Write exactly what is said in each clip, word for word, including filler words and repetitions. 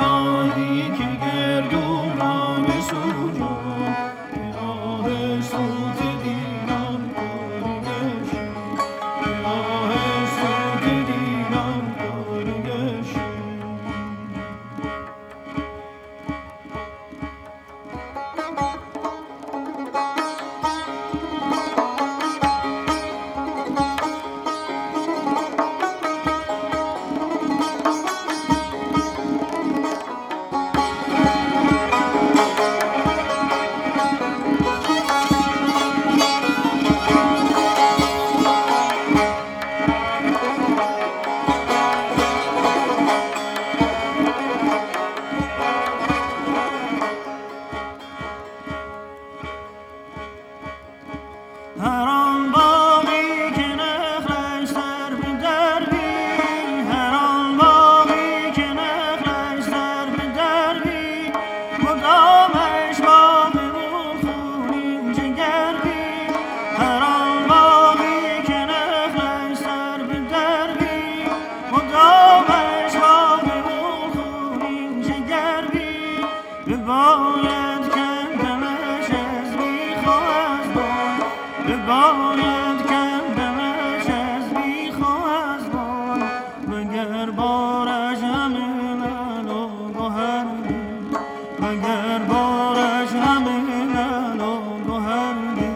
آهی که گردون را بسوزان به آه سوت دیران کارگشی به آه سوت دیران کارگشی هر آن باغی که نخلش سر به دربی هر آن باغی که نخلش سر به دربی مدامش باغ و خونین جگربی هر آن باغی که نخلش سر به دربی مدامش باغ و خونین جگربی بباید کندمش از بیخ و از بن بباید کندمش از بیخ و از بن مگر بارش همه لعل و گهر بی مگر بارش همه لعل و گهر بی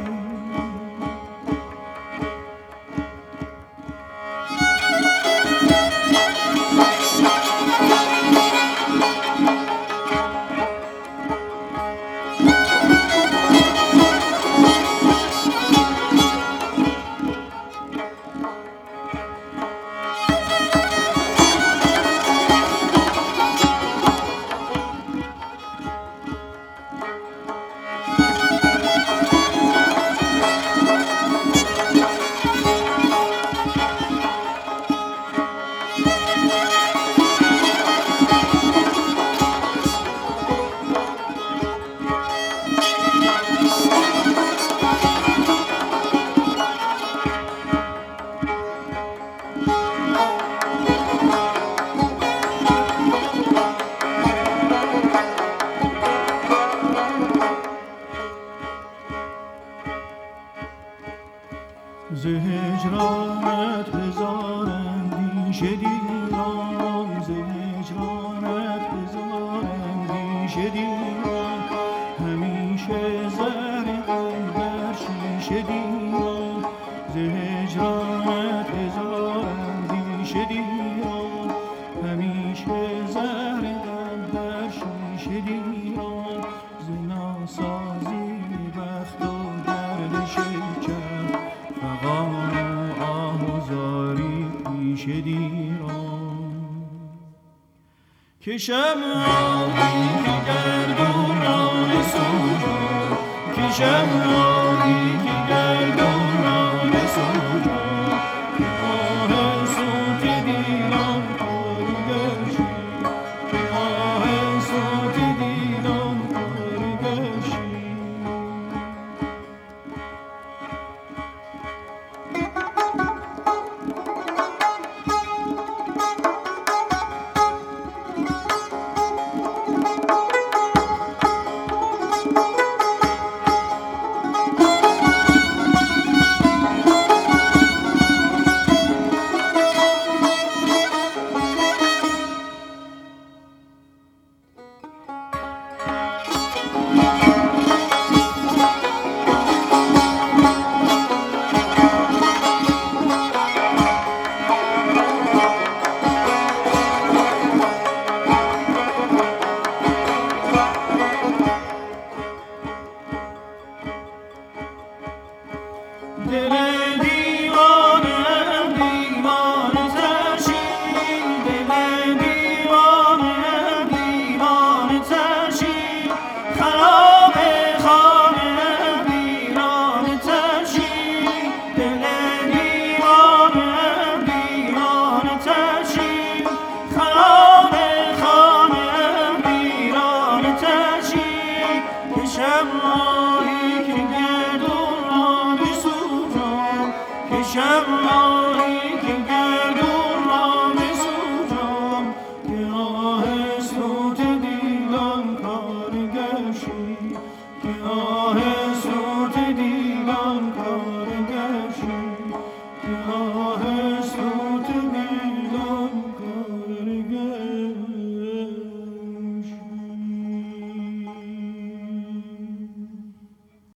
ز هجرانت هزار اندیشه دیرم ز هجرانت هزار اندیشه دیرم همیشه زهر غم بر شیشه دیرم ز هجرانت هزار اندیشه دیرم همیشه زهر غم بر شیشه دیرم ز ناسازی بخت و درد شکر فغان و آه و زاری پیش دیرم کشم آهی که گردون را بسوزان کشم آهی که